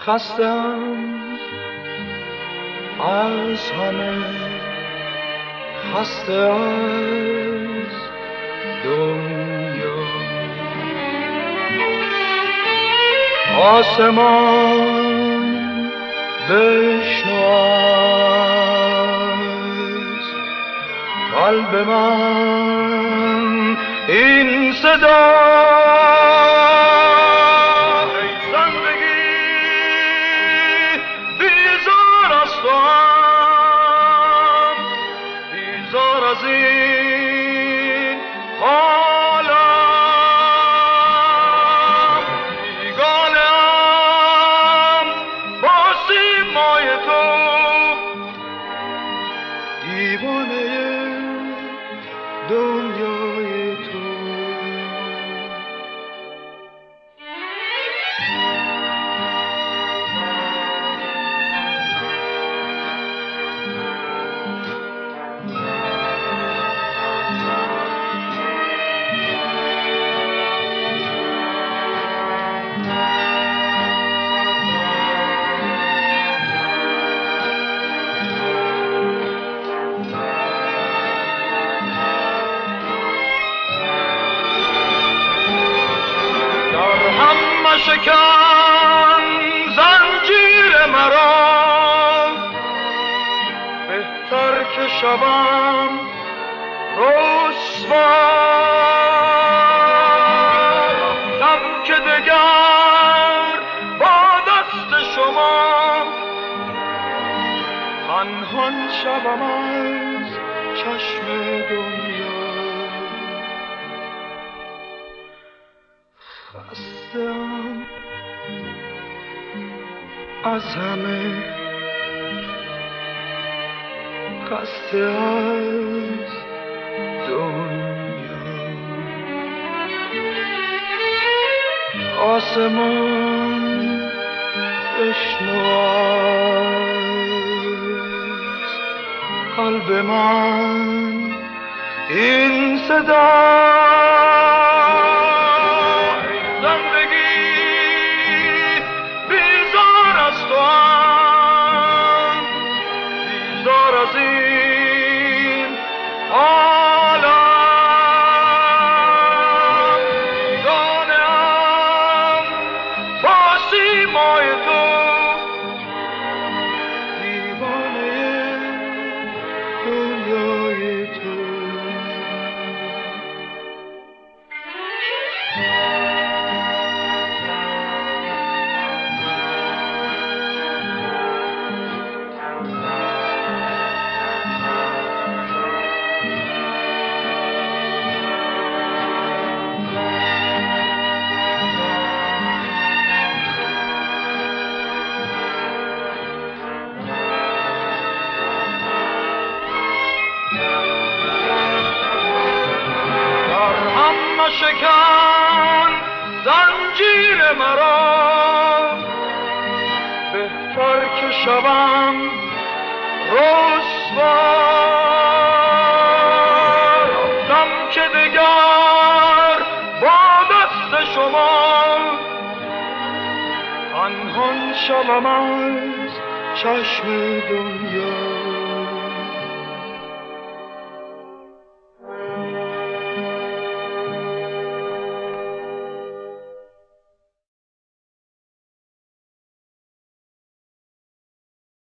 خستم از همه، خسته از دنیا. آسمان بشنو از قلب من این صدا. شکن زنجیر مرا، بهتر که شوم رسوا. دم که دگر با دست شما پنهان شوم از چشم دنیا. خسته‌ام از همه، خسته از دنیا. آسمان بشنو از قلب من این صدا. شکن زنجیر مرا، بهتر که شوم رسوا. دم که دگر با دست شما پنهان شوم از چشم دنیا.